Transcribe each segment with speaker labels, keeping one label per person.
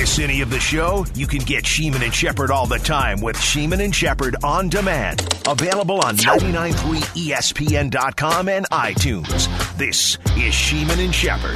Speaker 1: miss any of the show? You can get Sheeman and Shepherd all the time with Sheeman and Shepherd On Demand. Available on 993ESPN.com and iTunes. This is Sheeman and Shepherd.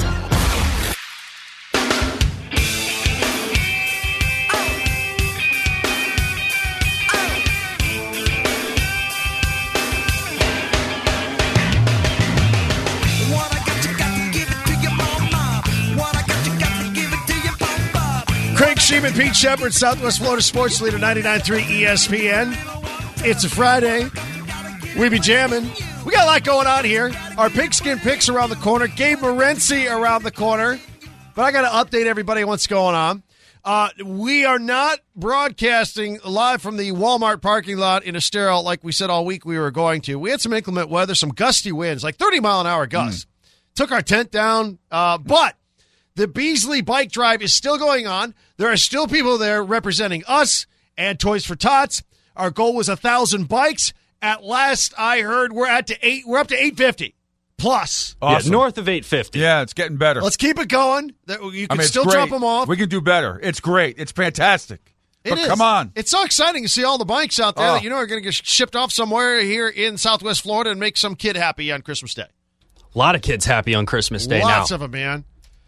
Speaker 2: Craig Sheeman, Pete Shepherd, Southwest Florida Sports Leader, 99.3 ESPN. It's a Friday. We be jamming. We got a lot going on here. Our pigskin picks around the corner. Gabe Morency around the corner. But I got to update everybody on what's going on. We are not broadcasting live from the Walmart parking lot in Estero like we said all week we were going to. We had some inclement weather, some gusty winds, like 30-mile-an-hour gusts. Took our tent down, but the Beasley Bike Drive is still going on. There are still people there representing us and Toys for Tots. Our goal was 1,000 bikes. At last I heard, we're up to 850 plus.
Speaker 3: Awesome. Yeah, north of 850.
Speaker 4: Yeah, it's getting better.
Speaker 2: Let's keep it going. You can still drop them off.
Speaker 4: We can do better. It's great. It's fantastic. Come on.
Speaker 2: It's so exciting to see all the bikes out there that you know are going to get shipped off somewhere here in Southwest Florida and make some kid happy on Christmas Day.
Speaker 3: A lot of kids happy on Christmas Day now.
Speaker 2: Lots of them, man.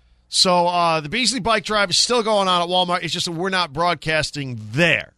Speaker 2: So the Beasley Bike Drive is still going on at Walmart. It's just that we're not broadcasting there.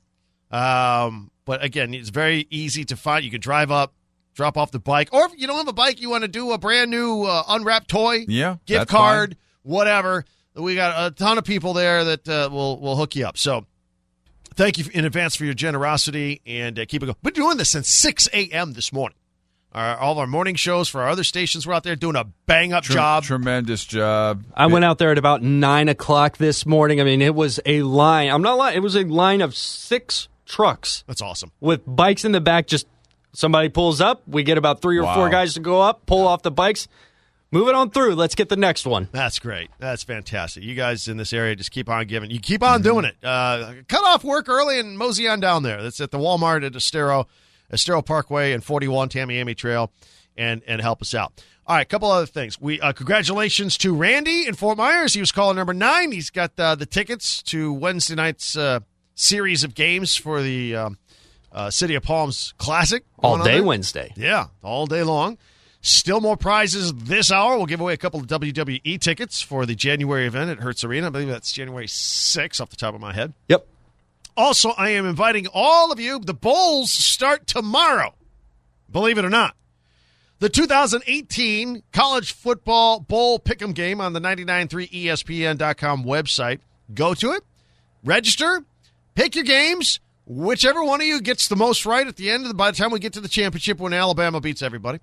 Speaker 2: But, again, it's very easy to find. You can drive up, drop off the bike. Or if you don't have a bike, you want to do a brand-new unwrapped toy, gift card, whatever. We got a ton of people there that will hook you up. So thank you in advance for your generosity, and keep it going. We're doing this since 6 a.m. this morning. All of our morning shows for our other stations were out there doing a bang-up job.
Speaker 4: Tremendous job.
Speaker 3: I went out there at about 9 o'clock this morning. I mean, it was a line. I'm not lying. It was a line of 6 trucks.
Speaker 2: That's awesome.
Speaker 3: With bikes in the back. Just somebody pulls up. We get about 3 or 4 guys to go up, pull off the bikes. Move it on through. Let's get the next one.
Speaker 2: That's great. That's fantastic. You guys in this area just keep on giving. You keep on doing it. Cut off work early and mosey on down there. That's at the Walmart at Estero Parkway and 41 Tamiami Trail, and help us out. All right, a couple other things. We congratulations to Randy in Fort Myers. He was caller number 9. He's got the tickets to Wednesday night's series of games for the City of Palms Classic.
Speaker 3: All day Wednesday.
Speaker 2: Yeah, all day long. Still more prizes this hour. We'll give away a couple of WWE tickets for the January event at Hertz Arena. I believe that's January 6th off the top of my head.
Speaker 3: Yep.
Speaker 2: Also, I am inviting all of you. The Bowls start tomorrow, believe it or not. The 2018 College Football Bowl Pick'em game on the 993ESPN.com website. Go to it, register, pick your games. Whichever one of you gets the most right at the end by the time we get to the championship when Alabama beats everybody.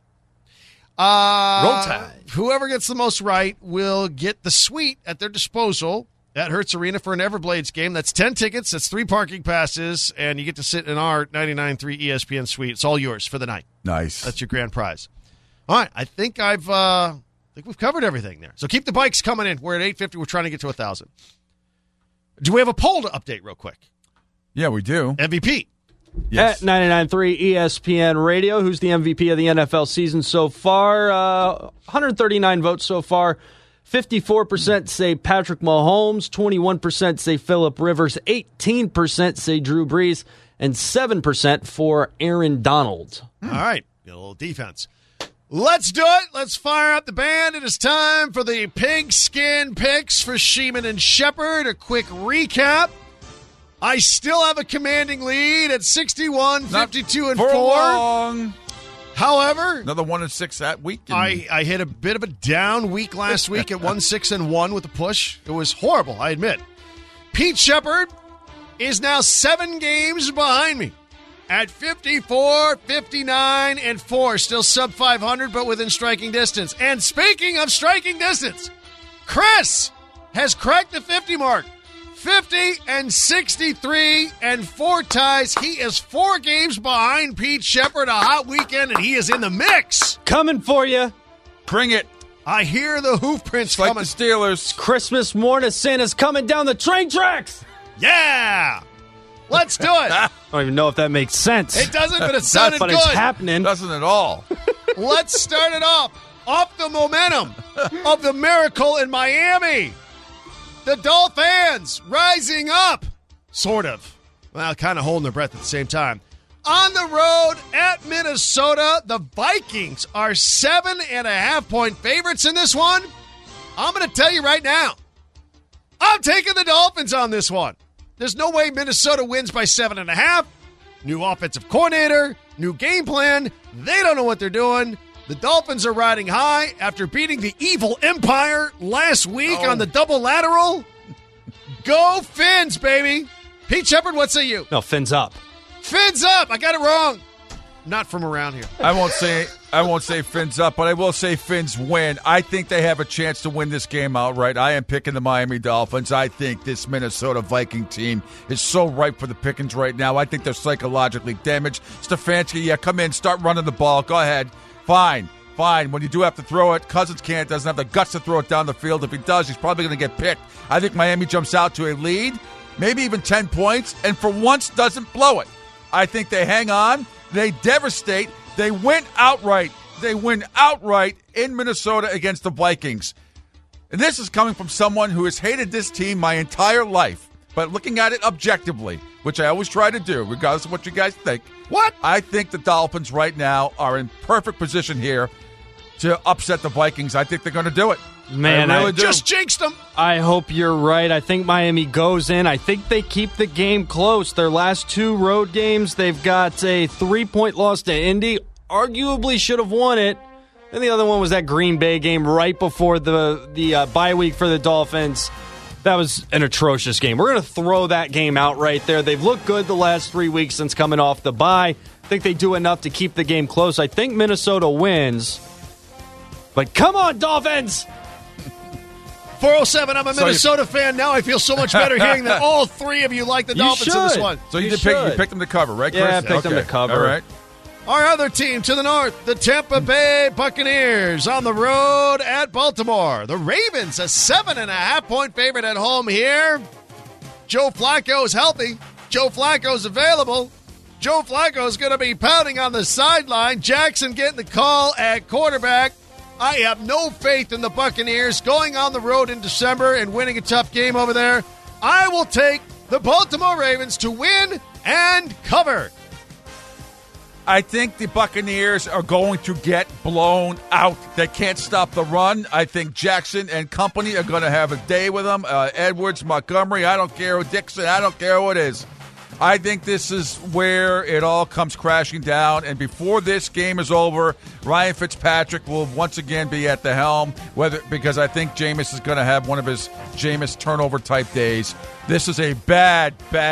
Speaker 3: Roll Tide.
Speaker 2: Whoever gets the most right will get the suite at their disposal at Hertz Arena for an Everblades game. That's 10 tickets, that's 3 parking passes, and you get to sit in our 99.3 ESPN suite. It's all yours for the night.
Speaker 4: Nice.
Speaker 2: That's your grand prize. All right, I think we've covered everything there. So keep the bikes coming in. We're at 850. We're trying to get to 1,000. Do we have a poll to update real quick?
Speaker 4: Yeah, we do.
Speaker 2: MVP.
Speaker 4: Yes.
Speaker 3: At 99.3 ESPN Radio, who's the MVP of the NFL season so far? 139 votes so far. 54% say Patrick Mahomes, 21% say Phillip Rivers, 18% say Drew Brees, and 7% for Aaron Donald.
Speaker 2: All right, get a little defense. Let's do it. Let's fire up the band. It is time for the pigskin picks for Sheeman and Shepherd. A quick recap. I still have a commanding lead at 61, 52, and 4. However,
Speaker 4: another 1-6 that week.
Speaker 2: I hit a bit of a down week last week at 1-6-1 with the push. It was horrible, I admit. Pete Shepherd is now 7 games behind me at 54, 59, and 4. Still sub 500, but within striking distance. And speaking of striking distance, Chris has cracked the 50 mark. 50 and 63 and 4 ties. He is 4 games behind Pete Shepherd. A hot weekend, and he is in the mix.
Speaker 3: Coming for you.
Speaker 4: Bring it.
Speaker 2: I hear the hoof prints
Speaker 4: coming.
Speaker 2: Like
Speaker 4: the Steelers.
Speaker 3: Christmas morning, Santa's coming down the train tracks.
Speaker 2: Yeah. Let's do it.
Speaker 3: I don't even know if that makes sense.
Speaker 2: It doesn't, but it sounded
Speaker 3: but
Speaker 2: good.
Speaker 3: It's happening.
Speaker 4: Doesn't at all.
Speaker 2: Let's start it off the momentum of the miracle in Miami. The Dolphins rising up. Sort of. Well, kind of holding their breath at the same time. On the road at Minnesota, the Vikings are 7.5-point favorites in this one. I'm going to tell you right now, I'm taking the Dolphins on this one. There's no way Minnesota wins by 7.5. New offensive coordinator, new game plan. They don't know what they're doing. The Dolphins are riding high after beating the evil Empire last week on the double lateral. Go Fins, baby. Pete Shepard, what say you?
Speaker 3: No, Fins up.
Speaker 2: Fins up. I got it wrong. Not from around here.
Speaker 4: I won't say Fins up, but I will say Fins win. I think they have a chance to win this game outright. I am picking the Miami Dolphins. I think this Minnesota Viking team is so ripe for the pickings right now. I think they're psychologically damaged. Stefanski, come in, start running the ball. Go ahead. Fine. When you do have to throw it, Cousins doesn't have the guts to throw it down the field. If he does, he's probably going to get picked. I think Miami jumps out to a lead, maybe even 10 points, and for once doesn't blow it. I think they hang on. They devastate. They win outright. In Minnesota against the Vikings. And this is coming from someone who has hated this team my entire life. But looking at it objectively, which I always try to do, regardless of what you guys think.
Speaker 2: What?
Speaker 4: I think the Dolphins right now are in perfect position here to upset the Vikings. I think they're going to do it.
Speaker 3: Man,
Speaker 4: I really do.
Speaker 2: Just jinxed them.
Speaker 3: I hope you're right. I think Miami goes in. I think they keep the game close. Their last 2 road games, they've got a 3-point loss to Indy. Arguably should have won it. And the other one was that Green Bay game right before the bye week for the Dolphins. That was an atrocious game. We're going to throw that game out right there. They've looked good the last 3 weeks since coming off the bye. I think they do enough to keep the game close. I think Minnesota wins. But come on, Dolphins!
Speaker 2: 407, I'm a Minnesota fan. Now I feel so much better hearing that all 3 of you like the Dolphins in this one.
Speaker 4: So you picked them to cover, right, Chris?
Speaker 3: Yeah, I picked them to cover.
Speaker 4: All right.
Speaker 2: Our other team to the north, the Tampa Bay Buccaneers, on the road at Baltimore. The Ravens, a 7.5-point favorite at home here. Joe Flacco is healthy. Joe Flacco's available. Joe Flacco's going to be pounding on the sideline. Jackson getting the call at quarterback. I have no faith in the Buccaneers going on the road in December and winning a tough game over there. I will take the Baltimore Ravens to win and cover.
Speaker 4: I think the Buccaneers are going to get blown out. They can't stop the run. I think Jackson and company are going to have a day with them. Edwards, Montgomery, I don't care who, Dixon, I don't care who it is. I think this is where it all comes crashing down. And before this game is over, Ryan Fitzpatrick will once again be at the helm, because I think Jameis is going to have one of his Jameis turnover-type days. This is a bad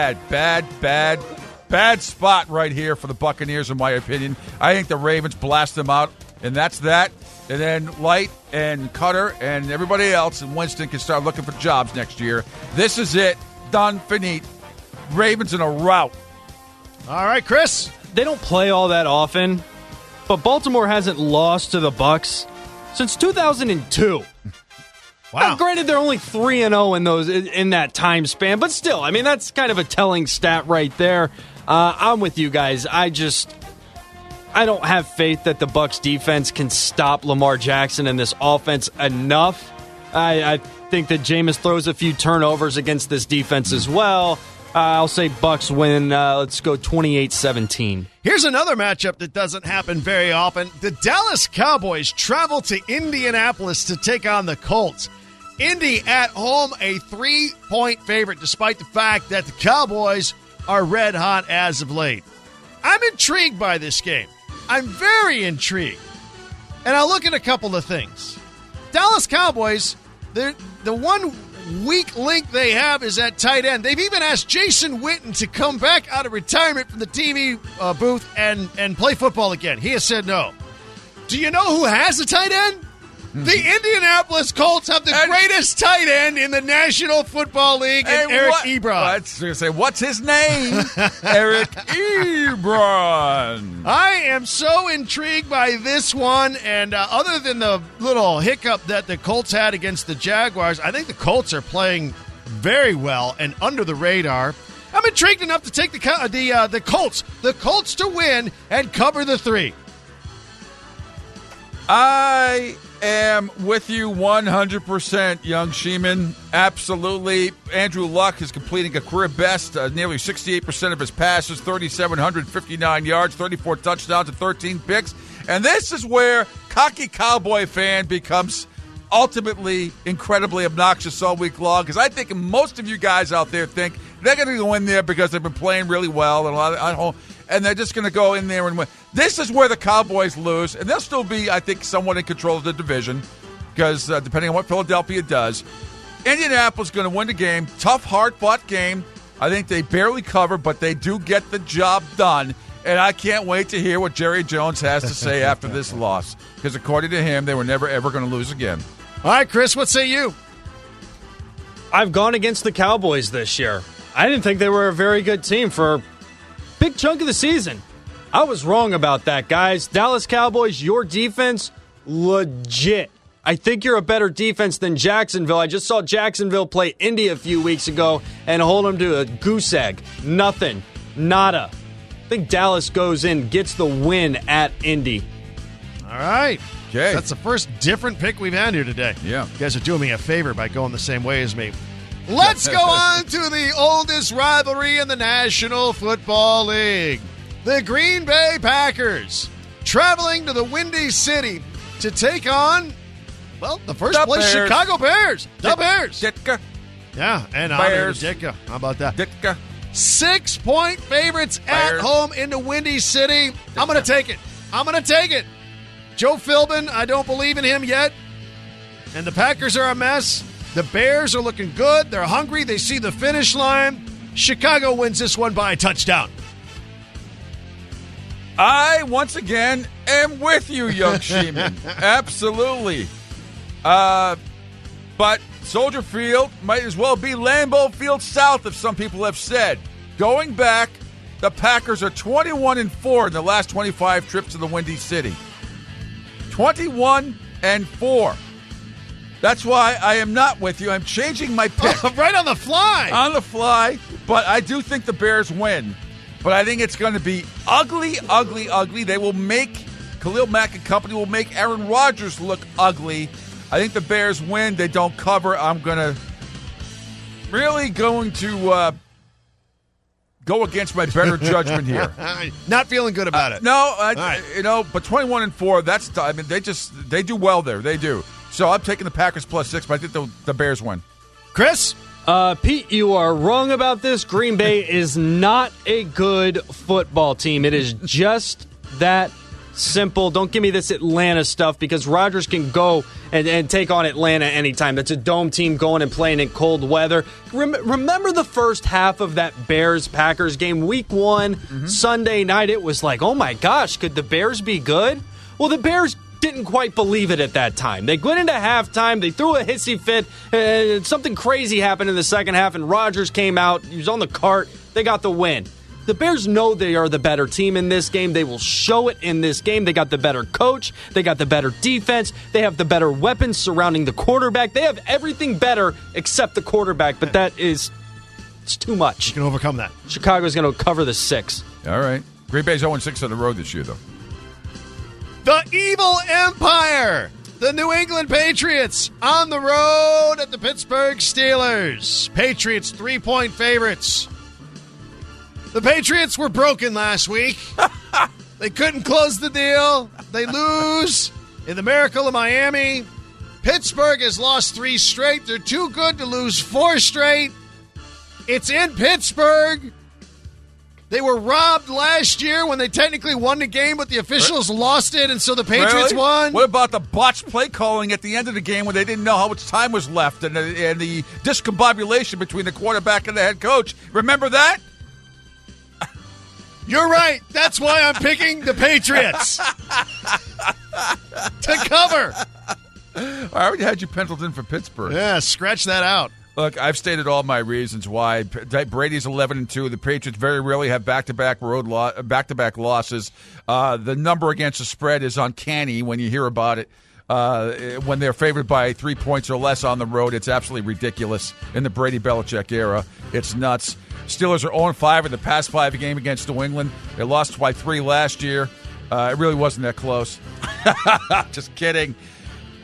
Speaker 4: spot right here for the Buccaneers, in my opinion. I think the Ravens blast them out, and that's that. And then Light and Cutter and everybody else and Winston can start looking for jobs next year. This is it. Done. Finite. Ravens in a rout.
Speaker 2: All right, Chris.
Speaker 3: They don't play all that often, but Baltimore hasn't lost to the Bucs since 2002.
Speaker 2: Wow.
Speaker 3: Now, granted, they're only 3-0 in that time span, but still, I mean, that's kind of a telling stat right there. I'm with you guys. I don't have faith that the Bucs defense can stop Lamar Jackson and this offense enough. I think that Jameis throws a few turnovers against this defense as well. I'll say Bucs win. Let's go 28-17.
Speaker 2: Here's another matchup that doesn't happen very often. The Dallas Cowboys travel to Indianapolis to take on the Colts. Indy at home, a 3-point favorite, despite the fact that the Cowboys are red hot as of late. I'm intrigued by this game. I'm very intrigued. And I'll look at a couple of things. Dallas Cowboys, the one weak link they have is at tight end. They've even asked Jason Witten to come back out of retirement from the TV booth and play football again. He has said no. Do you know who has a tight end? The Indianapolis Colts have the greatest tight end in the National Football League, and Eric Ebron.
Speaker 4: I was going to say, what's his name? Eric Ebron.
Speaker 2: I am so intrigued by this one, and other than the little hiccup that the Colts had against the Jaguars, I think the Colts are playing very well and under the radar. I'm intrigued enough to take the Colts to win and cover the 3.
Speaker 4: I am with you 100%, young Sheeman. Absolutely. Andrew Luck is completing a career best, nearly 68% of his passes, 3,759 yards, 34 touchdowns, and 13 picks. And this is where cocky Cowboy fan becomes ultimately incredibly obnoxious all week long, because I think most of you guys out there think they're going to go in there because they've been playing really well and they're just going to go in there and win. This is where the Cowboys lose, and they'll still be, I think, somewhat in control of the division because depending on what Philadelphia does, Indianapolis is going to win the game. Tough, hard-fought game. I think they barely cover, but they do get the job done. And I can't wait to hear what Jerry Jones has to say after this loss, because according to him, they were never, ever going to lose again.
Speaker 2: All right, Chris, what say you?
Speaker 3: I've gone against the Cowboys this year. I didn't think they were a very good team for a big chunk of the season. I was wrong about that, guys. Dallas Cowboys, your defense, legit. I think you're a better defense than Jacksonville. I just saw Jacksonville play Indy a few weeks ago and hold them to a goose egg. Nothing. Nada. I think Dallas goes in, gets the win at Indy.
Speaker 2: All right.
Speaker 4: Okay.
Speaker 2: That's the first different pick we've had here today.
Speaker 4: Yeah.
Speaker 2: You guys are doing me a favor by going the same way as me. Let's go on to the oldest rivalry in the National Football League. The Green Bay Packers traveling to the Windy City to take on, well, the first place
Speaker 4: Bears.
Speaker 2: Chicago Bears. The Bears.
Speaker 4: Ditka.
Speaker 2: Yeah, and
Speaker 4: Bears.
Speaker 2: Ditka. How about that?
Speaker 4: Ditka.
Speaker 2: 6-point favorites at
Speaker 4: Bears.
Speaker 2: home into Windy City. I'm going to take it. I'm going to take it. Joe Philbin, I don't believe in him yet. And the Packers are a mess. The Bears are looking good. They're hungry. They see the finish line. Chicago wins this one by a touchdown.
Speaker 4: I, once again, am with you, young Sheeman. Absolutely. But Soldier Field might as well be Lambeau Field South, as some people have said. Going back, the Packers are 21-4 in the last 25 trips to the Windy City. 21-4. That's why I am not with you. I'm changing my pick.
Speaker 2: Right on the fly.
Speaker 4: On the fly, but I do think the Bears win. But I think it's going to be ugly, ugly, ugly. They will make, Khalil Mack and company will make Aaron Rodgers look ugly. I think the Bears win. They don't cover. I'm going to go against my better judgment here.
Speaker 2: Not feeling good about it.
Speaker 4: No,
Speaker 2: right.
Speaker 4: But 21-4, that's, I mean, they do well there. They do. So I'm taking the Packers +6, but I think the Bears win.
Speaker 2: Chris?
Speaker 3: Pete, you are wrong about this. Green Bay is not a good football team. It is just that simple. Don't give me this Atlanta stuff, because Rodgers can go and take on Atlanta anytime. That's a dome team going and playing in cold weather. Remember the first half of that Bears-Packers game, week 1, Sunday night? It was like, oh my gosh, could the Bears be good? Well, the Bears didn't quite believe it at that time. They went into halftime, they threw a hissy fit, something crazy happened in the second half, and Rodgers came out, he was on the cart, they got the win. The Bears know they are the better team in this game. They will show it in this game. They got the better coach. They got the better defense. They have the better weapons surrounding the quarterback. They have everything better except the quarterback, but it's too much.
Speaker 2: You can overcome that.
Speaker 3: Chicago's going to cover the 6.
Speaker 4: All right. Green Bay's 0-6 on the road this year, though.
Speaker 2: The Evil Empire, the New England Patriots, on the road at the Pittsburgh Steelers. Patriots 3-point favorites. The Patriots were broken last week. They couldn't close the deal. They lose in the Miracle of Miami. Pittsburgh has lost 3 straight. They're too good to lose 4 straight. It's in Pittsburgh. They were robbed last year when they technically won the game, but the officials lost it, and so the Patriots won.
Speaker 4: What about the botched play calling at the end of the game when they didn't know how much time was left, and the discombobulation between the quarterback and the head coach? Remember that?
Speaker 2: You're right. That's why I'm picking the Patriots to cover.
Speaker 4: I already had you penciled in for Pittsburgh.
Speaker 2: Yeah, scratch that out.
Speaker 4: Look, I've stated all my reasons why. Brady's 11-2. The Patriots very rarely have back-to-back losses. The number against the spread is uncanny when you hear about it. When they're favored by 3 points or less on the road, it's absolutely ridiculous in the Brady-Belichick era. It's nuts. Steelers are 0-5 in the past 5 games against New England. They lost by 3 last year. It really wasn't that close. Just kidding.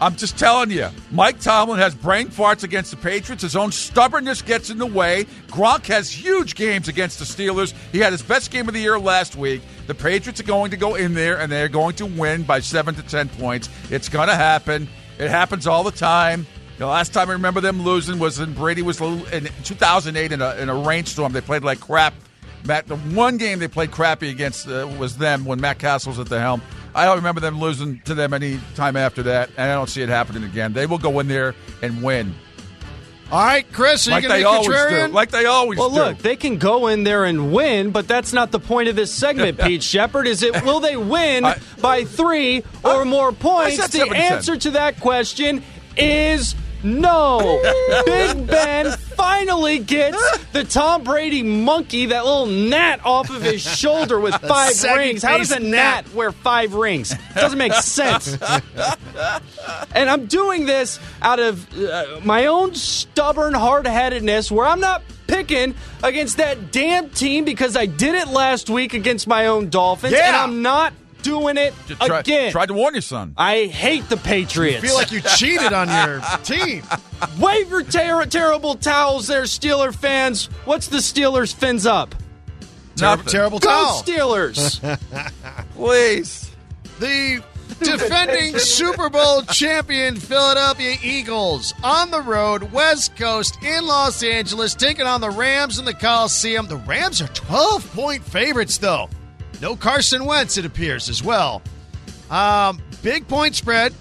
Speaker 4: I'm just telling you, Mike Tomlin has brain farts against the Patriots. His own stubbornness gets in the way. Gronk has huge games against the Steelers. He had his best game of the year last week. The Patriots are going to go in there, and they're going to win by 7 to 10 points. It's going to happen. It happens all the time. The last time I remember them losing was when Brady was in 2008 in a rainstorm. They played like crap. The one game they played crappy against was them when Matt Castle was at the helm. I don't remember them losing to them any time after that, and I don't see it happening again. They will go in there and win.
Speaker 2: All right, Chris, are you going to be contrarian?
Speaker 4: Like they always do.
Speaker 3: Well, look, they can go in there and win, but that's not the point of this segment, Pete Shepard. Will they win by 3 or more points? The answer to that question is no. Big Ben finally gets the Tom Brady monkey, that little gnat off of his shoulder with 5 rings. How does a gnat wear 5 rings? It doesn't make sense. And I'm doing this out of my own stubborn hard-headedness, where I'm not picking against that damn team because I did it last week against my own Dolphins, and I'm not doing it again.
Speaker 4: Tried to warn you, son.
Speaker 3: I hate the Patriots.
Speaker 2: You feel like you cheated on your team.
Speaker 3: Wave your terrible towels there, Steeler fans. What's the Steelers' fins up?
Speaker 2: Terrible towel.
Speaker 3: Go Steelers.
Speaker 4: Please.
Speaker 2: The defending Super Bowl champion Philadelphia Eagles on the road, West Coast in Los Angeles, taking on the Rams in the Coliseum. The Rams are 12-point favorites, though. No Carson Wentz, it appears, as well. Big point spread.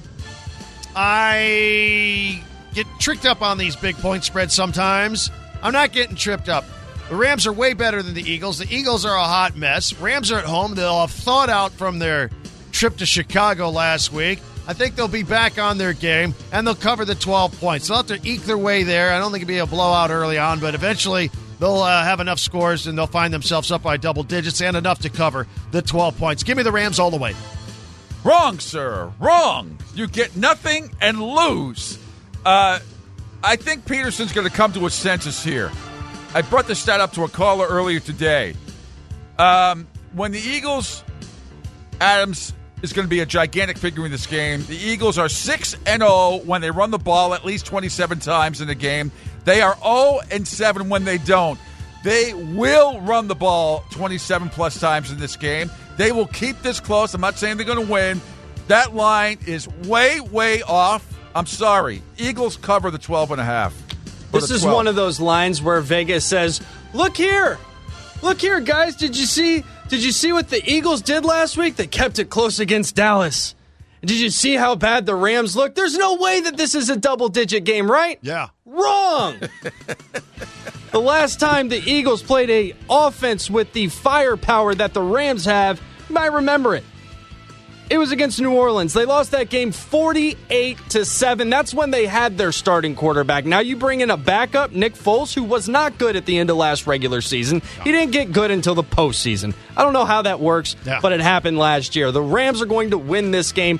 Speaker 2: I get tricked up on these big point spreads sometimes. I'm not getting tripped up. The Rams are way better than the Eagles. The Eagles are a hot mess. Rams are at home. They'll have thawed out from their trip to Chicago last week. I think they'll be back on their game, and they'll cover the 12 points. They'll have to eke their way there. I don't think it'll be a blowout early on, but eventually they'll have enough scores, and they'll find themselves up by double digits and enough to cover the 12 points. Give me the Rams all the way.
Speaker 4: Wrong, sir. Wrong. You get nothing and lose. I think Peterson's going to come to a senses here. I brought this stat up to a caller earlier today. When the Eagles, Adams is going to be a gigantic figure in this game. The Eagles are 6-0 when they run the ball at least 27 times in a game. They are 0-7 when they don't. They will run the ball 27-plus times in this game. They will keep this close. I'm not saying they're going to win. That line is way, way off. I'm sorry. Eagles cover the 12.5.
Speaker 3: This is one of those lines where Vegas says, look here, guys, did you see what the Eagles did last week? They kept it close against Dallas. Did you see how bad the Rams look? There's no way that this is a double-digit game, right?
Speaker 2: Yeah.
Speaker 3: Wrong! The last time the Eagles played a offense with the firepower that the Rams have, you might remember it. It was against New Orleans. They lost that game 48-7. That's when they had their starting quarterback. Now you bring in a backup, Nick Foles, who was not good at the end of last regular season. He didn't get good until the postseason. I don't know how that works, but it happened last year. The Rams are going to win this game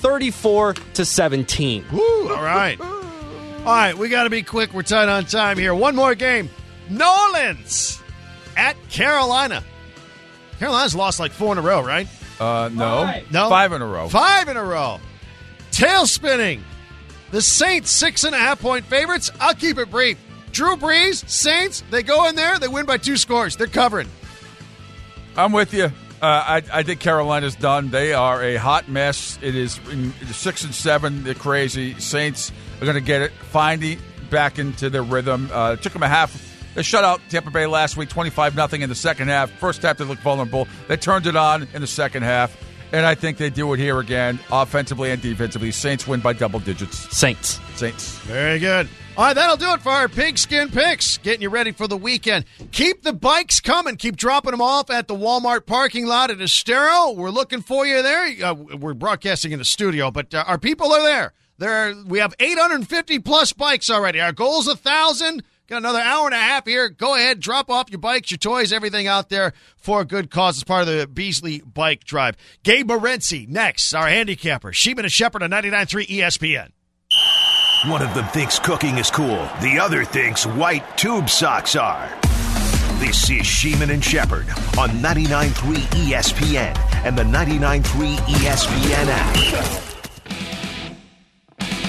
Speaker 3: 34-17.
Speaker 2: Woo, all right. All right, we got to be quick. We're tight on time here. One more game. New Orleans at Carolina. Carolina's lost like 4 in a row, right?
Speaker 4: No. 5 in a row.
Speaker 2: 5 in a row. Tail spinning. The Saints, 6.5-point favorites. I'll keep it brief. Drew Brees, Saints, they go in there, they win by 2 scores. They're covering.
Speaker 4: I'm with you. I think Carolina's done. They are a hot mess. It is 6-7. They're crazy. Saints are going to get it. Finally back into their rhythm. It took them a half. They shut out Tampa Bay last week, 25-0 in the second half. First half, they looked vulnerable. They turned it on in the second half, and I think they do it here again, offensively and defensively. Saints win by double digits.
Speaker 3: Saints.
Speaker 2: Very good. All right, that'll do it for our Pigskin Picks. Getting you ready for the weekend. Keep the bikes coming. Keep dropping them off at the Walmart parking lot at Estero. We're looking for you there. We're broadcasting in the studio, but our people are there. We have 850-plus bikes already. Our goal is 1,000. Got another hour and a half here. Go ahead, drop off your bikes, your toys, everything out there for a good cause as part of the Beasley Bike Drive. Gabe Morency next, our handicapper. Sheeman and Shepherd on 99.3 ESPN.
Speaker 1: One of them thinks cooking is cool. The other thinks white tube socks are. This is Sheeman and Shepherd on 99.3 ESPN and the 99.3 ESPN app.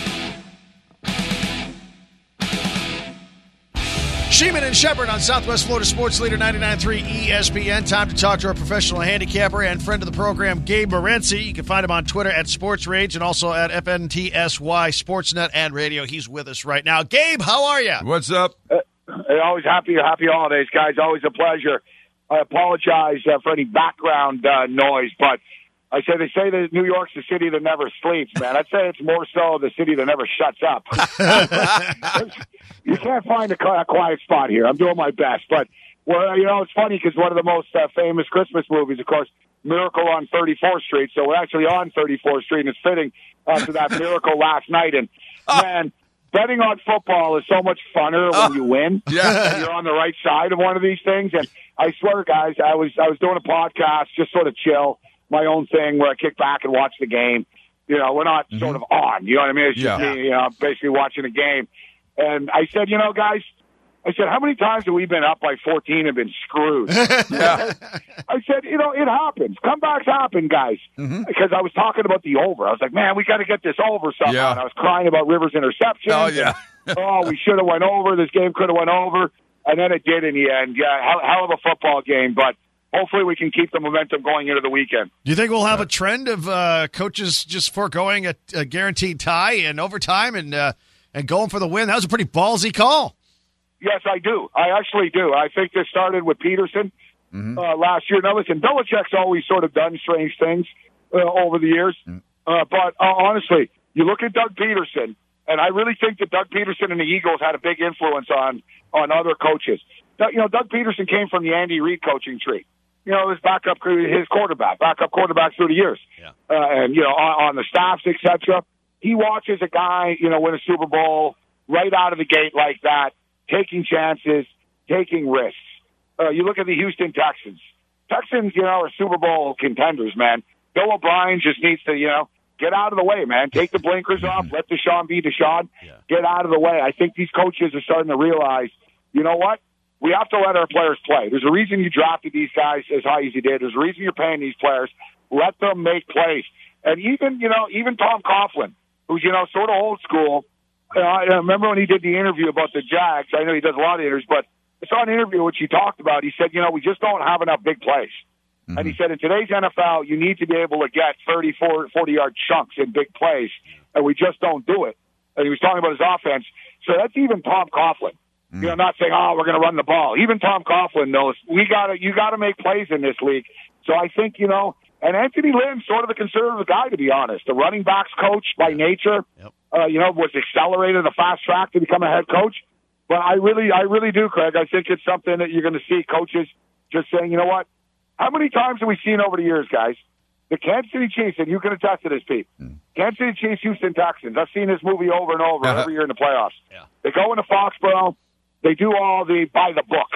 Speaker 2: Sheeman and Shepard on Southwest Florida Sports Leader 99.3 ESPN. Time to talk to our professional handicapper and friend of the program, Gabe Morency. You can find him on Twitter at Sports Rage and also at FNTSY Sportsnet and Radio. He's with us right now. Gabe, how are you?
Speaker 4: What's up?
Speaker 5: Always happy holidays, guys. Always a pleasure. I apologize for any background noise, but they say that New York's the city that never sleeps, man. I'd say it's more so the city that never shuts up. You can't find a quiet spot here. I'm doing my best. But, it's funny because one of the most famous Christmas movies, of course, Miracle on 34th Street. So we're actually on 34th Street, and it's fitting to that miracle last night. And, man, betting on football is so much funner when you win.
Speaker 4: Yeah.
Speaker 5: And you're on the right side of one of these things. And I swear, guys, I was doing a podcast, just sort of chill, my own thing where I kick back and watch the game. We're not sort of on. You know what I mean? It's just me, basically watching a game. And I said, guys, how many times have we been up by 14 and been screwed?
Speaker 4: Yeah.
Speaker 5: I said, it happens. Comebacks happen, guys. Because I was talking about the over. I was like, man, we got to get this over somehow.
Speaker 4: Yeah.
Speaker 5: And I was crying about Rivers' interception.
Speaker 4: Oh, yeah.
Speaker 5: We should have went over. This game could have went over. And then it did in the end. Yeah, hell of a football game. But hopefully we can keep the momentum going into the weekend.
Speaker 2: Do you think we'll have a trend of coaches just foregoing a guaranteed tie in overtime and going for the win? That was a pretty ballsy call.
Speaker 5: Yes, I do. I actually do. I think this started with Peterson last year. Now, listen, Belichick's always sort of done strange things over the years. But honestly, you look at Doug Peterson, and I really think that Doug Peterson and the Eagles had a big influence on other coaches. Doug Peterson came from the Andy Reid coaching tree. His backup quarterback through the years.
Speaker 2: Yeah.
Speaker 5: And on the staffs, etc. He watches a guy, win a Super Bowl right out of the gate like that, taking chances, taking risks. You look at the Houston Texans. Texans, are Super Bowl contenders, man. Bill O'Brien just needs to, get out of the way, man. Take the blinkers off. Let Deshaun be Deshaun. Yeah. Get out of the way. I think these coaches are starting to realize, you know what? We have to let our players play. There's a reason you drafted these guys as high as you did. There's a reason you're paying these players. Let them make plays. And even Tom Coughlin, who's, sort of old school. I remember when he did the interview about the Jags. I know he does a lot of interviews, but I saw an interview which he talked about. He said, we just don't have enough big plays. Mm-hmm. And he said, in today's NFL, you need to be able to get 30, 40-yard chunks in big plays, and we just don't do it. And he was talking about his offense. So that's even Tom Coughlin. Not saying, we're going to run the ball. Even Tom Coughlin knows you got to make plays in this league. So I think, and Anthony Lynn's sort of the conservative guy, to be honest. The running backs coach by nature, was accelerated a fast track to become a head coach. But I really do, Craig. I think it's something that you're going to see coaches just saying, you know what? How many times have we seen over the years, guys? The Kansas City Chiefs, and you can attest to this, Pete. Kansas City Chiefs, Houston Texans. I've seen this movie over and over every year in the playoffs. Yeah. They go into Foxborough. They do all the by the book,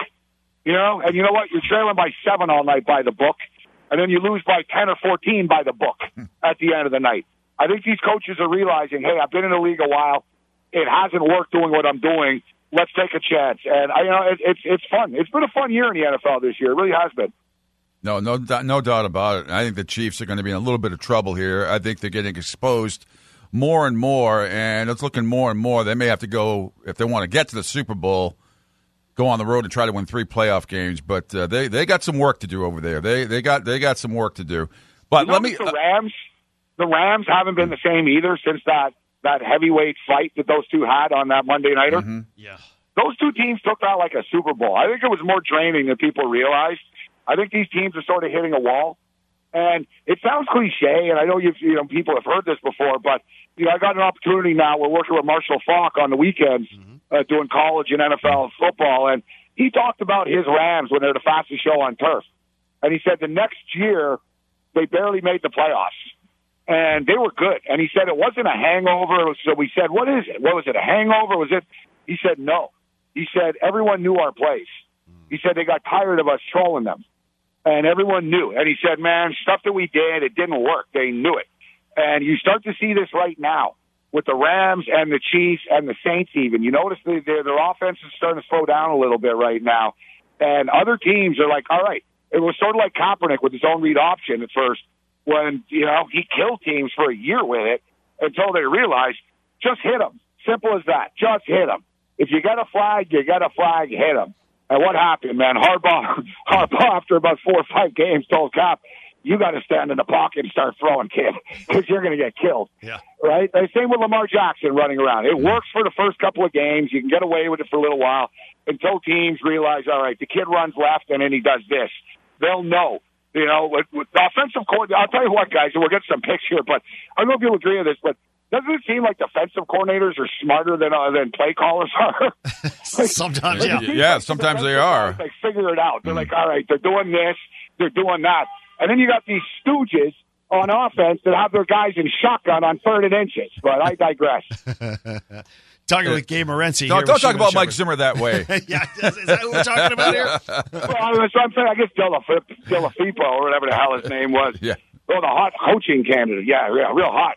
Speaker 5: and you know what? You're trailing by 7 all night by the book, and then you lose by 10 or 14 by the book at the end of the night. I think these coaches are realizing, hey, I've been in the league a while. It hasn't worked doing what I'm doing. Let's take a chance. And it's fun. It's been a fun year in the NFL this year. It really has been.
Speaker 4: No doubt about it. I think the Chiefs are going to be in a little bit of trouble here. I think they're getting exposed more and more, and it's looking more and more. They may have to go, if they want to get to the Super Bowl, go on the road and try to win 3 playoff games. But they got some work to do over there. They got some work to do. But
Speaker 5: the Rams haven't been the same either since that heavyweight fight that those two had on that Monday nighter.
Speaker 4: Mm-hmm.
Speaker 2: Yeah,
Speaker 5: those two teams took that like a Super Bowl. I think it was more draining than people realized. I think these teams are sort of hitting a wall. And it sounds cliche, and I know people have heard this before, but I got an opportunity now. We're working with Marshall Faulk on the weekends, doing college and NFL football, and he talked about his Rams when they're the fastest show on turf. And he said the next year they barely made the playoffs, and they were good. And he said it wasn't a hangover. So we said, what is it? What was it, a hangover? Was it? He said no. He said everyone knew our plays. He said they got tired of us trolling them. And everyone knew. And he said, man, stuff that we did, it didn't work. They knew it. And you start to see this right now with the Rams and the Chiefs and the Saints even. You notice their offense is starting to slow down a little bit right now. And other teams are like, all right. It was sort of like Kaepernick with his own read option at first when, he killed teams for a year with it until they realized, just hit them. Simple as that. Just hit them. If you got a flag, hit him. And what happened, man? Harbaugh, after about 4 or 5 games, told Cap, you got to stand in the pocket and start throwing, kid, because you're going to get killed.
Speaker 2: Yeah.
Speaker 5: Right? Same with Lamar Jackson running around. It works for the first couple of games. You can get away with it for a little while until teams realize, all right, the kid runs left and then he does this. They'll know. You know, with the offensive coordinator, I'll tell you what, guys, and we'll get some picks here, but I don't know if you'll agree with this, but doesn't it seem like defensive coordinators are smarter than play callers are?
Speaker 2: Sometimes, yeah.
Speaker 4: Yeah, sometimes they are.
Speaker 5: They figure it out. They're like, all right, they're doing this, they're doing that. And then you got these stooges on offense that have their guys in shotgun on 3rd and inches. But I digress.
Speaker 2: Talking with Gabe Morency.
Speaker 4: Don't talk about Mike Zimmer that way.
Speaker 2: Yeah, is that what we're talking about here?
Speaker 5: Well, that's what I'm saying. I guess Delafipo, or whatever the hell his name was.
Speaker 4: Yeah.
Speaker 5: Oh, the hot coaching candidate. Yeah, real hot.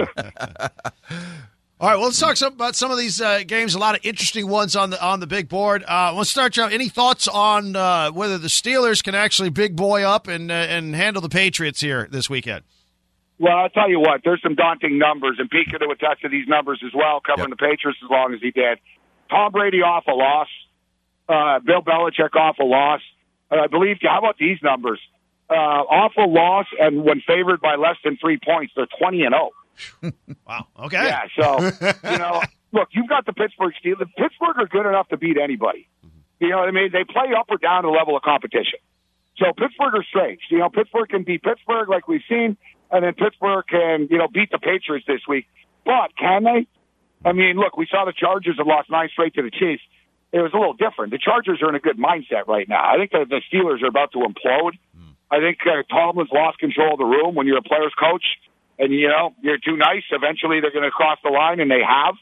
Speaker 2: All right, well, let's talk about some of these games. A lot of interesting ones on the big board. Let's start, Joe. Any thoughts on whether the Steelers can actually big boy up and handle the Patriots here this weekend?
Speaker 5: Well, I'll tell you what. There's some daunting numbers, and Pete could have attested to these numbers as well, covering the Patriots as long as he did. Tom Brady off a loss. Bill Belichick off a loss. I believe, how about these numbers? Off a loss, and when favored by less than 3 points, they're 20-0.
Speaker 2: Wow. Okay.
Speaker 5: Yeah, so, look, you've got the Pittsburgh Steelers. Pittsburgh are good enough to beat anybody. You know what I mean? They play up or down the level of competition. So Pittsburgh are strange. Pittsburgh can beat Pittsburgh like we've seen, and then Pittsburgh can, beat the Patriots this week. But can they? I mean, look, we saw the Chargers have lost 9 straight to the Chiefs. It was a little different. The Chargers are in a good mindset right now. I think the Steelers are about to implode. I think Tomlin's lost control of the room when you're a player's coach. And, you're too nice. Eventually, they're going to cross the line, and they have.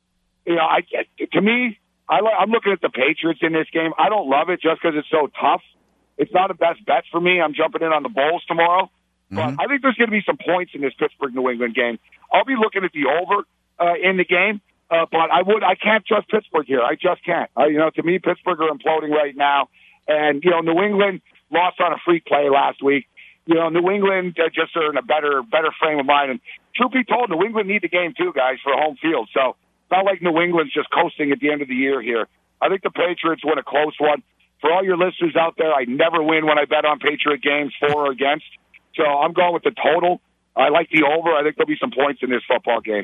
Speaker 5: To me, I'm looking at the Patriots in this game. I don't love it just because it's so tough. It's not a best bet for me. I'm jumping in on the Bulls tomorrow. But I think there's going to be some points in this Pittsburgh-New England game. I'll be looking at the over in the game. But I can't trust Pittsburgh here. I just can't. To me, Pittsburgh are imploding right now. And, New England lost on a freak play last week. New England just are in a better frame of mind. And truth be told, New England need the game too, guys, for home field. So it's not like New England's just coasting at the end of the year here. I think the Patriots win a close one. For all your listeners out there, I never win when I bet on Patriot games for or against. So I'm going with the total. I like the over. I think there'll be some points in this football game.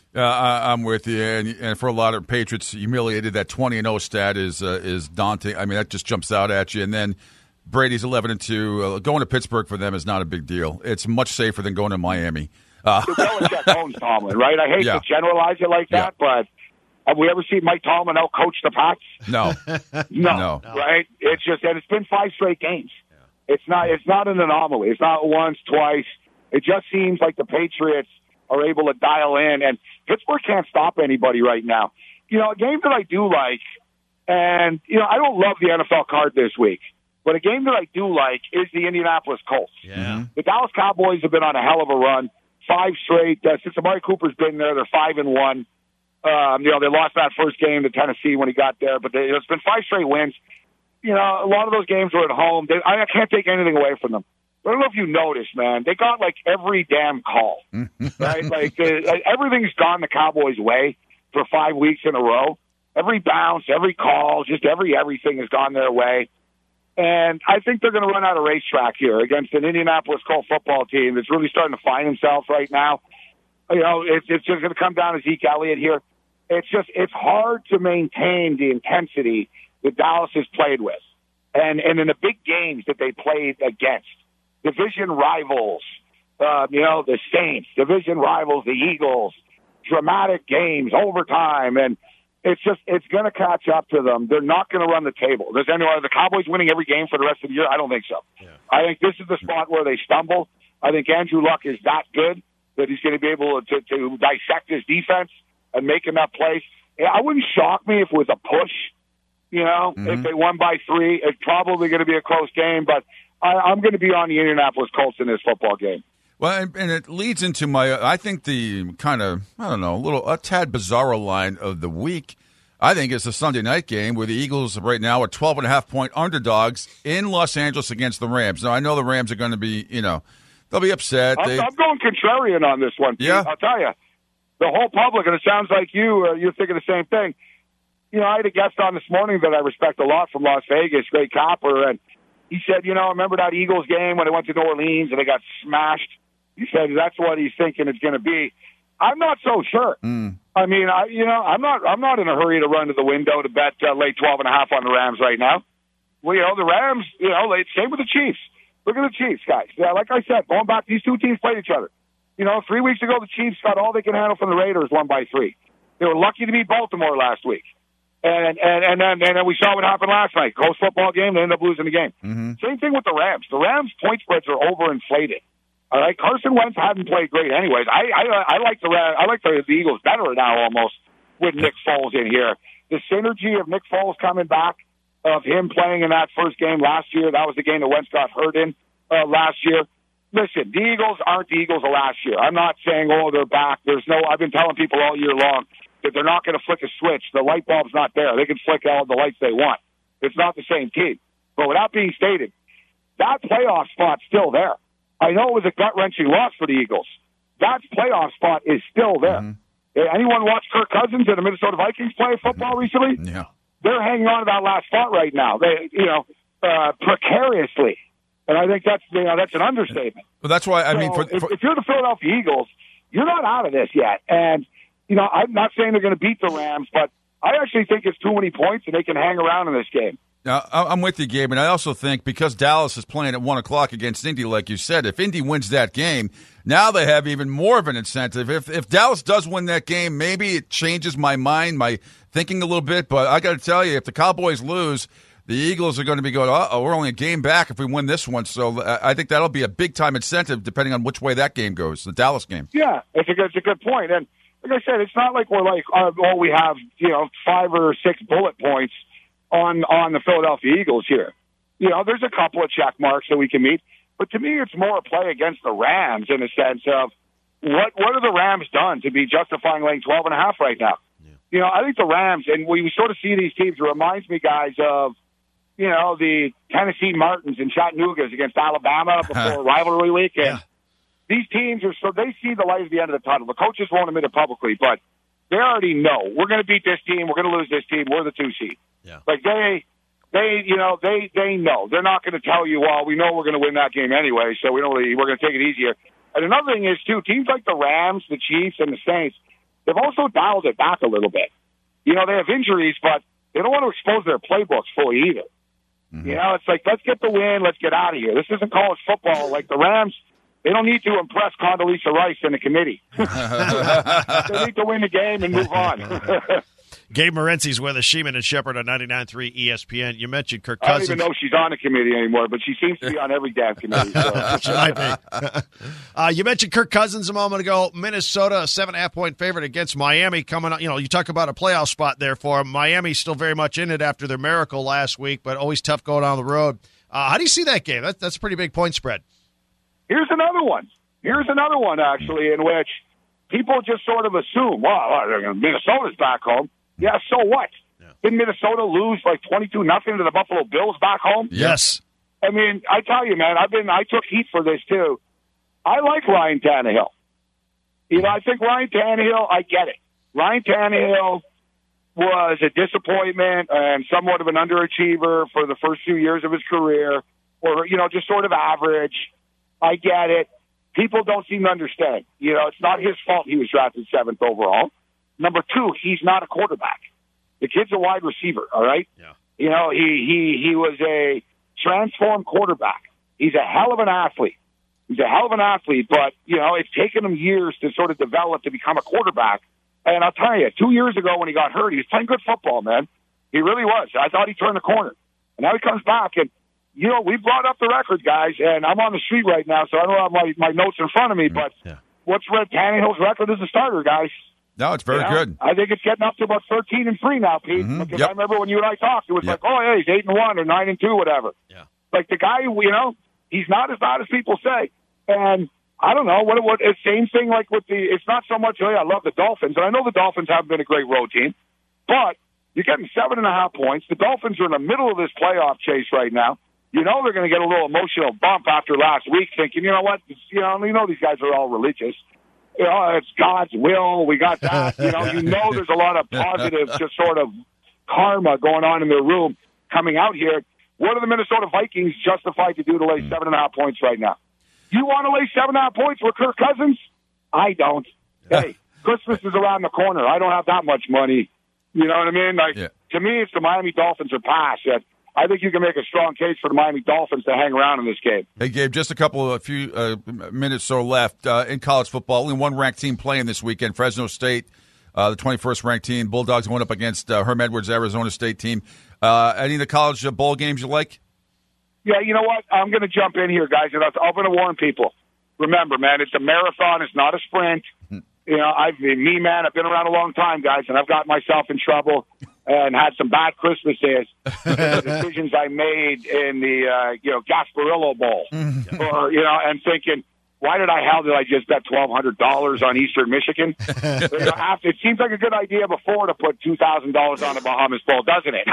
Speaker 4: I'm with you. And for a lot of Patriots, humiliated, that 20-0 stat is daunting. I mean, that just jumps out at you. And then Brady's 11-2. Going to Pittsburgh for them is not a big deal. It's much safer than going to Miami.
Speaker 5: Belichick owns Tomlin, right? I hate to generalize it like that, but have we ever seen Mike Tomlin out-coach the Pats?
Speaker 4: No.
Speaker 5: No. Right? It's just that it's been 5 straight games. Yeah. It's not an anomaly. It's not once, twice. It just seems like the Patriots are able to dial in, and Pittsburgh can't stop anybody right now. A game that I do like, and, I don't love the NFL card this week, but a game that I do like is the Indianapolis Colts.
Speaker 2: Yeah.
Speaker 5: The Dallas Cowboys have been on a hell of a run. 5 straight. Since Amari Cooper's been there, they're 5-1. They lost that first game to Tennessee when he got there, but it's been 5 straight wins. A lot of those games were at home. I can't take anything away from them. I don't know if you noticed, man. They got every damn call, right? Everything's gone the Cowboys' way for 5 weeks in a row. Every bounce, every call, just everything has gone their way. And I think they're going to run out of racetrack here against an Indianapolis Colts football team that's really starting to find himself right now. It's just going to come down to Zeke Elliott here. It's hard to maintain the intensity that Dallas has played with. And in the big games that they played against, division rivals, the Saints, division rivals, the Eagles, dramatic games, overtime, and it's going to catch up to them. They're not going to run the table. Are the Cowboys winning every game for the rest of the year? I don't think so. Yeah. I think this is the spot where they stumble. I think Andrew Luck is that good that he's going to be able to dissect his defense and make enough plays. I wouldn't shock me if it was a push. If they won by 3, it's probably going to be a close game, but I'm going to be on the Indianapolis Colts in this football game.
Speaker 4: Well, and it leads into I think the kind of, a tad bizarro line of the week, I think it's a Sunday night game where the Eagles right now are 12.5-point underdogs in Los Angeles against the Rams. Now, I know the Rams are going to be, they'll be upset.
Speaker 5: I'm going contrarian on this one, Pete.
Speaker 4: Yeah.
Speaker 5: I'll tell you. The whole public, and it sounds like you're thinking the same thing. I had a guest on this morning that I respect a lot from Las Vegas, Greg Copper, and he said, remember that Eagles game when they went to New Orleans and they got smashed? He said that's what he's thinking it's going to be. I'm not so sure. I mean, I'm not in a hurry to run to the window to bet lay 12.5 on the Rams right now. Well, the Rams, same with the Chiefs. Look at the Chiefs, guys. Yeah, like I said, going back, these two teams played each other. 3 weeks ago, the Chiefs got all they can handle from the Raiders, 1-3. They were lucky to beat Baltimore last week. And then we saw what happened last night. Close football game, they ended up losing the game. Same thing with the Rams. The Rams' point spreads are overinflated. All right, Carson Wentz hadn't played great anyways. I like the Eagles better now almost with Nick Foles in here. The synergy of Nick Foles coming back, of him playing in that first game last year, that was the game that Wentz got hurt in last year. Listen, the Eagles aren't the Eagles of last year. I'm not saying, they're back. I've been telling people all year long that they're not going to flick a switch. The light bulb's not there. They can flick all the lights they want. It's not the same team. But with that being stated, that playoff spot's still there. I know it was a gut-wrenching loss for the Eagles. That playoff spot is still there. Anyone watch Kirk Cousins and the Minnesota Vikings play football recently?
Speaker 4: Yeah.
Speaker 5: They're hanging on to that last spot right now. They, precariously. And I think that's an understatement.
Speaker 4: Well, that's why,
Speaker 5: if you're the Philadelphia Eagles, you're not out of this yet. And, I'm not saying they're going to beat the Rams, but I actually think it's too many points and they can hang around in this game.
Speaker 4: Now, I'm with you, Gabe, and I also think because Dallas is playing at 1 o'clock against Indy, like you said, if Indy wins that game, now they have even more of an incentive. If Dallas does win that game, maybe it changes my mind, my thinking a little bit, but I got to tell you, if the Cowboys lose, the Eagles are going to be going, we're only a game back if we win this one. So I think that'll be a big-time incentive depending on which way that game goes, the Dallas game.
Speaker 5: Yeah, it's a good point. And like I said, it's not like we're like, we have, 5 or 6 bullet points on the Philadelphia Eagles here. There's a couple of check marks that we can meet. But to me, it's more a play against the Rams in the sense of what have the Rams done to be justifying laying 12.5 right now? Yeah. I think the Rams, and we sort of see these teams, it reminds me, guys, of, the Tennessee Martins and Chattanooga's against Alabama before rivalry week. And these teams they see the light at the end of the tunnel. The coaches won't admit it publicly, but they already know we're going to beat this team. We're going to lose this team. We're the 2 seed. Yeah. Like they know. They're not going to tell you, well, we know we're going to win that game anyway, so we're going to take it easier. And another thing is, too, teams like the Rams, the Chiefs, and the Saints, they've also dialed it back a little bit. They have injuries, but they don't want to expose their playbooks fully either. It's like, let's get the win, let's get out of here. This isn't college football. Like the Rams, they don't need to impress Condoleezza Rice and the committee. They need to win the game and move on.
Speaker 2: Gabe Morency's with us, Sheeman and Shepard on 99.3 ESPN. You mentioned Kirk Cousins.
Speaker 5: I don't even know she's on the committee anymore, but she seems to be on every damn committee. So.
Speaker 2: She might be. You mentioned Kirk Cousins a moment ago. Minnesota, a 7.5-point favorite against Miami coming up. You talk about a playoff spot there for them. Miami's still very much in it after their miracle last week, but always tough going on the road. How do you see that game? That's a pretty big point spread.
Speaker 5: Here's another one, actually, in which people just sort of assume, Minnesota's back home. Yeah, so what? Yeah. Didn't Minnesota lose like 22-0 to the Buffalo Bills back home?
Speaker 2: Yes.
Speaker 5: I mean, I tell you, man, I took heat for this too. I like Ryan Tannehill. I think Ryan Tannehill, I get it. Ryan Tannehill was a disappointment and somewhat of an underachiever for the first few years of his career, or, just sort of average. I get it. People don't seem to understand. It's not his fault he was drafted 7th overall. Number 2, he's not a quarterback. The kid's a wide receiver, all right? Yeah. He was a transformed quarterback. He's a hell of an athlete. But, it's taken him years to sort of develop to become a quarterback. And I'll tell you, 2 years ago when he got hurt, he was playing good football, man. He really was. I thought he turned the corner. And now he comes back, and, we brought up the record, guys, and I'm on the street right now, so I don't have my notes in front of me, but what's Red Tannehill's record as a starter, guys?
Speaker 4: No, it's very good.
Speaker 5: I think it's getting up to about 13-3 now, Pete. Because I remember when you and I talked, it was like, he's 8-1 or 9-2, whatever. Yeah. Like the guy, he's not as bad as people say. And I don't know what. Same thing like with it's not so much. I love the Dolphins, and I know the Dolphins haven't been a great road team, but you're getting 7.5 points. The Dolphins are in the middle of this playoff chase right now. They're going to get a little emotional bump after last week, thinking, these guys are all religious. It's God's will. We got that. There's a lot of positive, just sort of karma going on in their room coming out here. What are the Minnesota Vikings justified to do to lay 7.5 points right now? You want to lay 7.5 points with Kirk Cousins? I don't. Hey, Christmas is around the corner. I don't have that much money. You know what I mean? To me, it's the Miami Dolphins or pass. I think you can make a strong case for the Miami Dolphins to hang around in this game.
Speaker 4: Hey, Gabe, just a few minutes or left in college football. Only one ranked team playing this weekend, Fresno State, the 21st ranked team. Bulldogs went up against Herm Edwards' Arizona State team. Any of the college bowl games you like?
Speaker 5: Yeah, you know what? I'm going to jump in here, guys, and I'm going to warn people. Remember, man, it's a marathon. It's not a sprint. You know, I've been around a long time, guys, and I've got myself in trouble and had some bad Christmases for the decisions I made in the, Gasparillo Bowl. Or, and thinking, why did I just bet $1,200 on Eastern Michigan? It seems like a good idea before to put $2,000 on the Bahamas Bowl, doesn't it?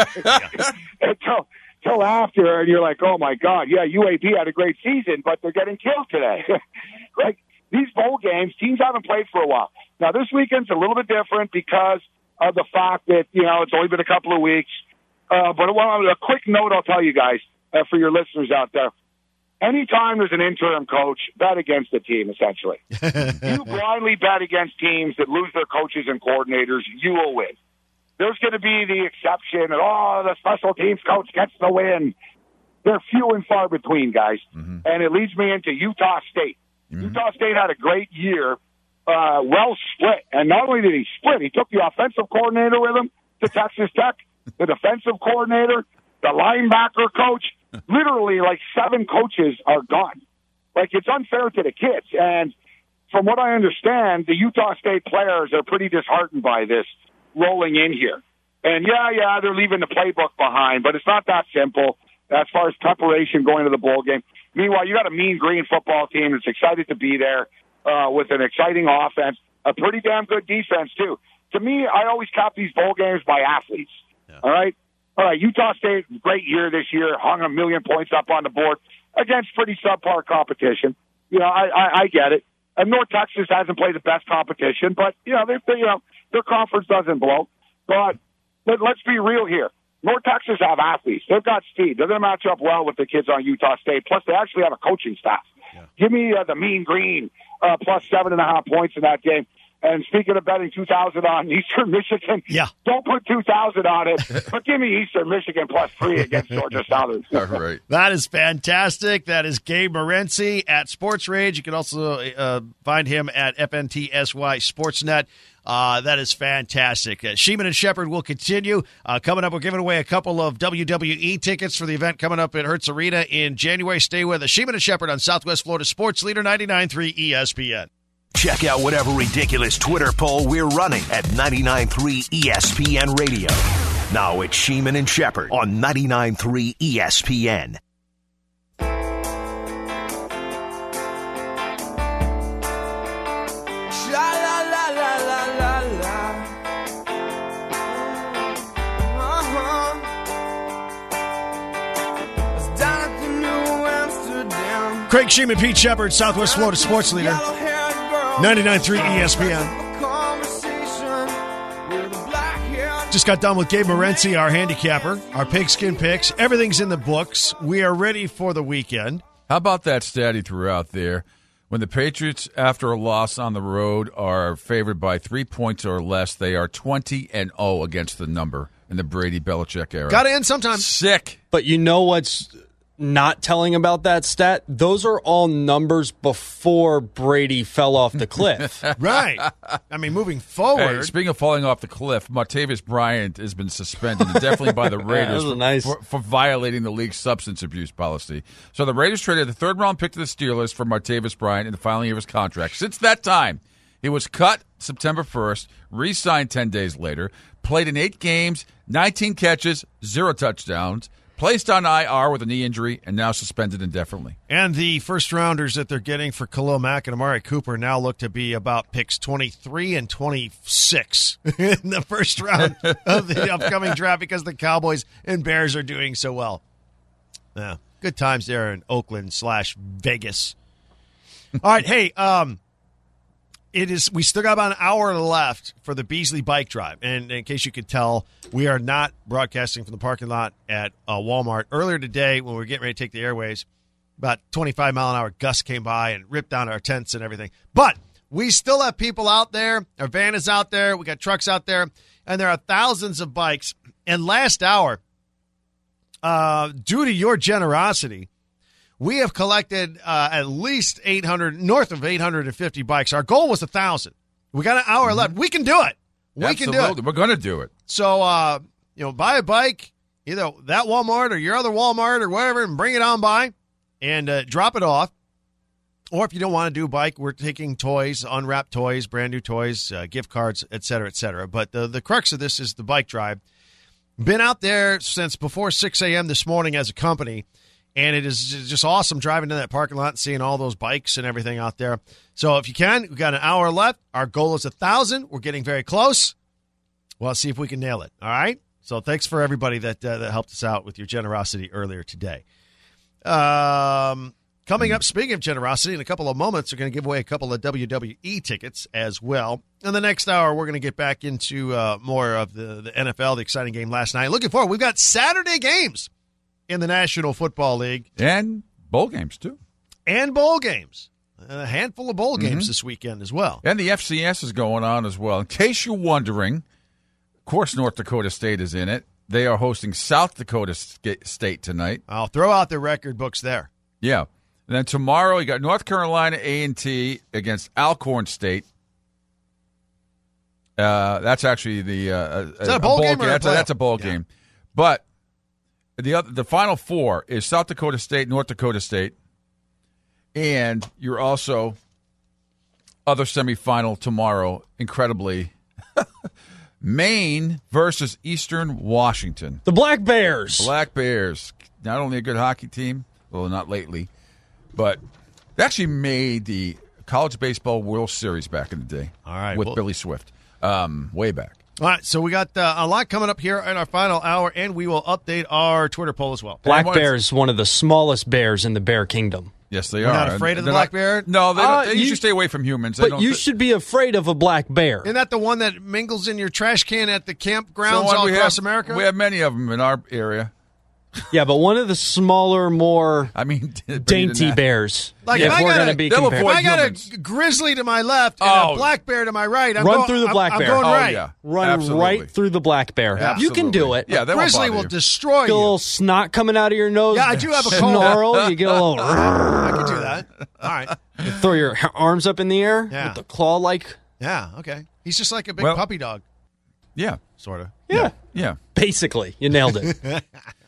Speaker 5: Right? Until after, and you're like, oh, my God, yeah, UAB had a great season, but they're getting killed today. Like, these bowl games, teams haven't played for a while. Now, this weekend's a little bit different because of the fact that, it's only been a couple of weeks. But a quick note I'll tell you guys, for your listeners out there. Anytime there's an interim coach, bet against the team, essentially. You blindly bet against teams that lose their coaches and coordinators, you will win. There's going to be the exception that, the special teams coach gets the win. They're few and far between, guys. Mm-hmm. And it leads me into Utah State. Mm-hmm. Utah State had a great year, well split. And not only did he split, he took the offensive coordinator with him to Texas Tech, the defensive coordinator, the linebacker coach. Literally, 7 coaches are gone. It's unfair to the kids. And from what I understand, the Utah State players are pretty disheartened by this rolling in here. And, yeah, they're leaving the playbook behind, but it's not that simple as far as preparation going to the bowl game. Meanwhile, you got a mean green football team that's excited to be there with an exciting offense, a pretty damn good defense, too. To me, I always cap these bowl games by athletes, all right? All right, Utah State, great year this year, hung 1 million points up on the board against pretty subpar competition. I get it. And North Texas hasn't played the best competition, but, their conference doesn't blow. But let's be real here. North Texas have athletes. They've got speed. They're going to match up well with the kids on Utah State. Plus, they actually have a coaching staff. Yeah. Give me the mean green plus 7.5 points in that game. And speaking of betting 2,000 on Eastern Michigan, don't put 2,000 on it, but give me Eastern Michigan plus 3 against Georgia Southern.
Speaker 4: All right.
Speaker 2: That is fantastic. That is Gabe Morency at Sports Rage. You can also find him at FNTSY Sportsnet. That is fantastic. Sheeman and Shepard will continue. Coming up, we're giving away a couple of WWE tickets for the event coming up at Hertz Arena in January. Stay with us. Sheeman and Shepard on Southwest Florida Sports Leader 99.3 ESPN.
Speaker 1: Check out whatever ridiculous Twitter poll we're running at 99.3 ESPN Radio. Now it's Sheeman and Shepard on 99.3 ESPN.
Speaker 2: Craig Sheeman, Pete Shepard, Southwest Florida Sports Leader, 99.3 ESPN. Just got done with Gabe Morency, our handicapper, our pigskin picks. Everything's in the books. We are ready for the weekend.
Speaker 4: How about that stat he threw out there? When the Patriots, after a loss on the road, are favored by 3 points or less, they are 20-0 against the number in the Brady-Belichick era.
Speaker 2: Got to end sometime.
Speaker 4: Sick.
Speaker 3: But you know what's not telling about that stat? Those are all numbers before Brady fell off the cliff.
Speaker 2: Right. I mean, moving forward.
Speaker 4: Hey, speaking of falling off the cliff, Martavis Bryant has been suspended, definitely by the Raiders, for violating the league's substance abuse policy. So the Raiders traded the third-round pick to the Steelers for Martavis Bryant in the final year of his contract. Since that time, he was cut September 1st, re-signed 10 days later, played in 8 games, 19 catches, 0 touchdowns, placed on IR with a knee injury, and now suspended indefinitely.
Speaker 2: And the first-rounders that they're getting for Khalil Mack and Amari Cooper now look to be about picks 23 and 26 in the first round of the upcoming draft because the Cowboys and Bears are doing so well. Yeah, good times there in Oakland/Vegas. All right, hey, It is. We still got about an hour left for the Beasley Bike Drive. And in case you could tell, we are not broadcasting from the parking lot at Walmart. Earlier today, when we were getting ready to take the airways, about 25-mile-an-hour gust came by and ripped down our tents and everything. But we still have people out there. Our van is out there. We got trucks out there. And there are thousands of bikes. And last hour, due to your generosity, we have collected at least 800, north of 850 bikes. Our goal was 1,000. We got an hour left. We can do it. We can do it.
Speaker 4: We're going to do it.
Speaker 2: So, buy a bike, either that Walmart or your other Walmart or whatever, and bring it on by and drop it off. Or if you don't want to do a bike, we're taking toys, unwrapped toys, brand new toys, gift cards, et cetera, et cetera. But the crux of this is the bike drive. Been out there since before 6 a.m. this morning as a company. And it is just awesome driving to that parking lot and seeing all those bikes and everything out there. So if you can, we've got an hour left. Our goal is 1,000. We're getting very close. Well, let's see if we can nail it. All right? So thanks for everybody that helped us out with your generosity earlier today. Coming up, speaking of generosity, in a couple of moments, we're going to give away a couple of WWE tickets as well. In the next hour, we're going to get back into more of the NFL, the exciting game last night. Looking forward. We've got Saturday games in the National Football League.
Speaker 4: And bowl games, too.
Speaker 2: And bowl games. A handful of bowl games this weekend as well.
Speaker 4: And the FCS is going on as well. In case you're wondering, of course North Dakota State is in it. They are hosting South Dakota State tonight.
Speaker 2: I'll throw out the record books there.
Speaker 4: Yeah. And then tomorrow you got North Carolina A&T against Alcorn State. That's actually the
Speaker 2: is that a bowl game or a
Speaker 4: that's a bowl game. But the Final Four is South Dakota State, North Dakota State, and you're also other semifinal tomorrow, incredibly, Maine versus Eastern Washington.
Speaker 3: The Black Bears.
Speaker 4: Black Bears. Not only a good hockey team, well, not lately, but they actually made the College Baseball World Series back in the day.
Speaker 2: All right,
Speaker 4: with Billy Swift, way back.
Speaker 2: All right, so we got a lot coming up here in our final hour, and we will update our Twitter poll as well.
Speaker 3: Black bear is one of the smallest bears in the bear kingdom.
Speaker 4: Yes, they
Speaker 2: We're
Speaker 4: are.
Speaker 2: not afraid of the black bear?
Speaker 4: No, they don't. They usually stay away from humans.
Speaker 3: But you should be afraid of a black bear.
Speaker 2: Isn't that the one that mingles in your trash can at the campgrounds all across America?
Speaker 4: We have many of them in our area.
Speaker 3: Yeah, but one of the smaller, more dainty bears.
Speaker 2: Like
Speaker 3: if we're going to be compared.
Speaker 2: If I got a grizzly to my left and a black bear to my right,
Speaker 3: run through the black bear.
Speaker 2: I'm going right.
Speaker 4: Yeah.
Speaker 3: Run right through the black bear.
Speaker 2: Yeah.
Speaker 3: You can do it.
Speaker 4: Yeah,
Speaker 2: grizzly will destroy you.
Speaker 3: Get a little snot coming out of your nose.
Speaker 2: Yeah, I do have a cold.
Speaker 3: Snarl. You get a little.
Speaker 2: I can do that. All right.
Speaker 3: You throw your arms up in the air with the claw-like.
Speaker 2: Yeah, okay. He's just like a big puppy dog.
Speaker 4: Yeah.
Speaker 2: Sort of.
Speaker 3: Yeah.
Speaker 4: Yeah.
Speaker 3: Basically. You nailed it.